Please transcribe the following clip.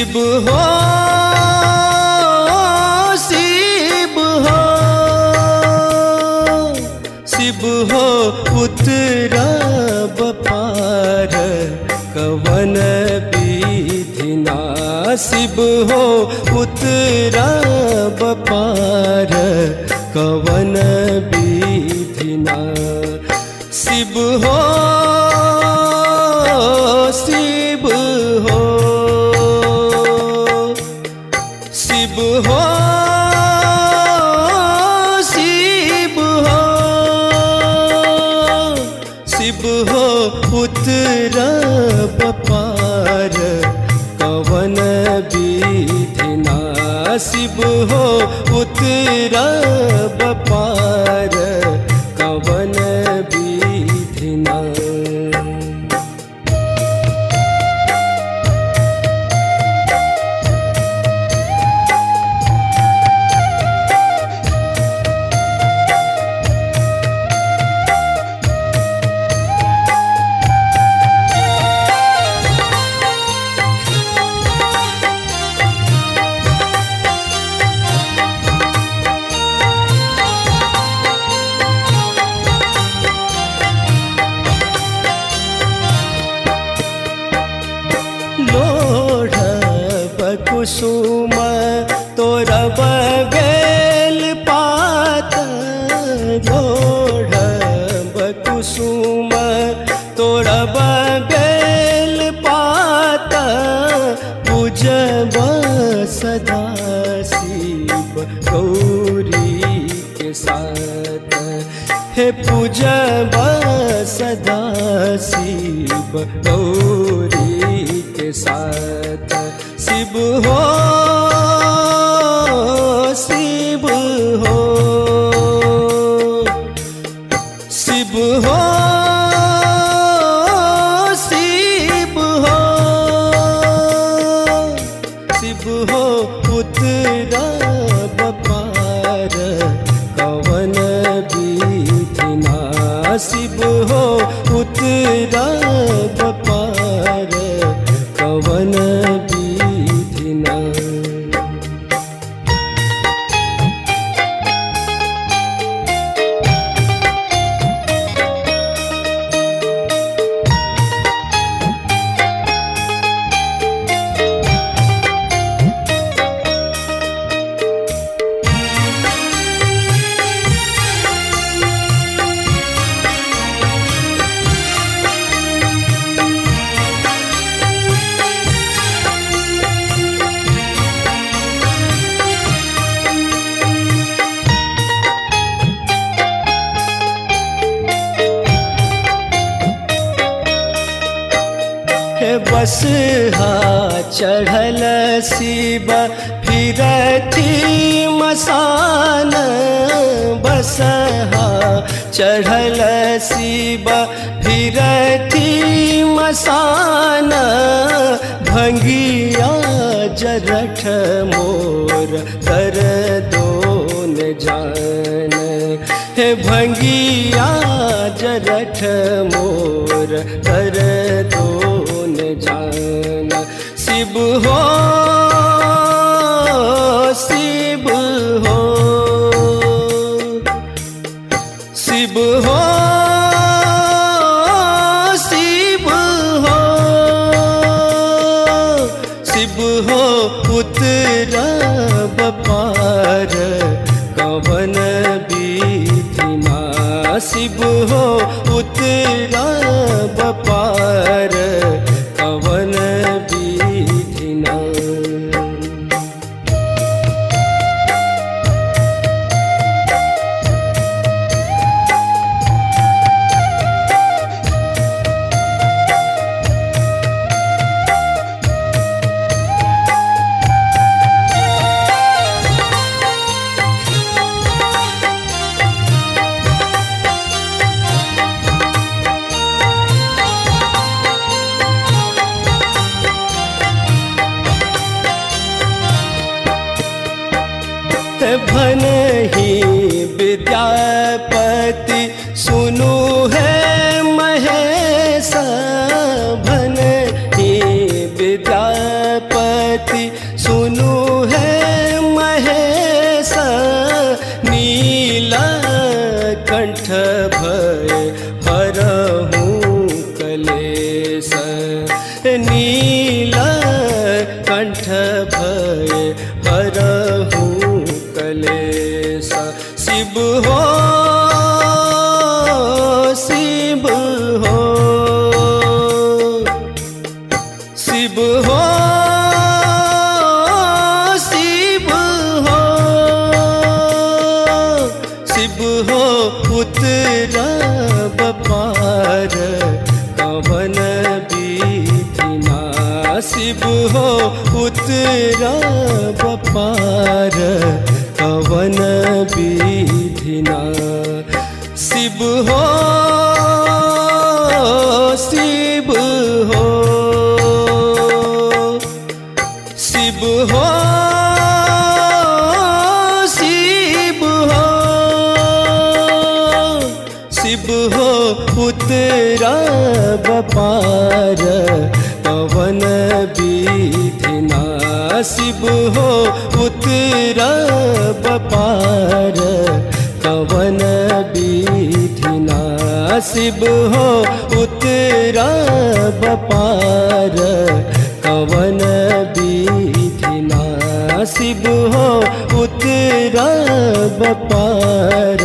शिव हो शिव हो शिव हो उतरब पार कवन विधिना शिव हो उतरब पार कवन विधिना शिव हो शिव हो शिव हो शिव हो शिव हो उतरब पार कवन विधिना शिव हो उतरब पार कवन विधिना कुसुम तोरब बेल पात लोढ़ब कुसुम तोरब बेल पात पूजब सदा शिव गौरी के साथ हे पूजब सदा शिव गौरी के साथ शिव हो शिव हो शिव हो शिव हो शिव हो उतरब पार कवन विधिना शिव हो उतरब पार कवन विधिना बसहा चढ़ल शिव फिरथी मसान बसहा चढ़ल शिव फिरथी मसान भंगिया जरठ मोर कर दोन जान हे भंगिया जरठ मोर कर दोन जान शिव हो शिव हो शिव हो शिव हो शिव हो उतरब पार कवन विधिना शिव हो उतरब पार कवन विधिना भन ही विद्यापति सुनु है महेश भन ही विद्यापति नील कंठ भय हरहु कलेश। शिव हो शिव हो शिव हो शिव हो शिव हो उतरब पार कवन विधिना। शिव हो उतरब पार कवन विधिना। शिव हो शिव हो शिव हो शिव हो शिव हो उतरब पार कवन विधिना। शिव हो उतरब पार कवन विधिना। शिव हो उतरब पार कवन विधिना। शिव हो उतरब पार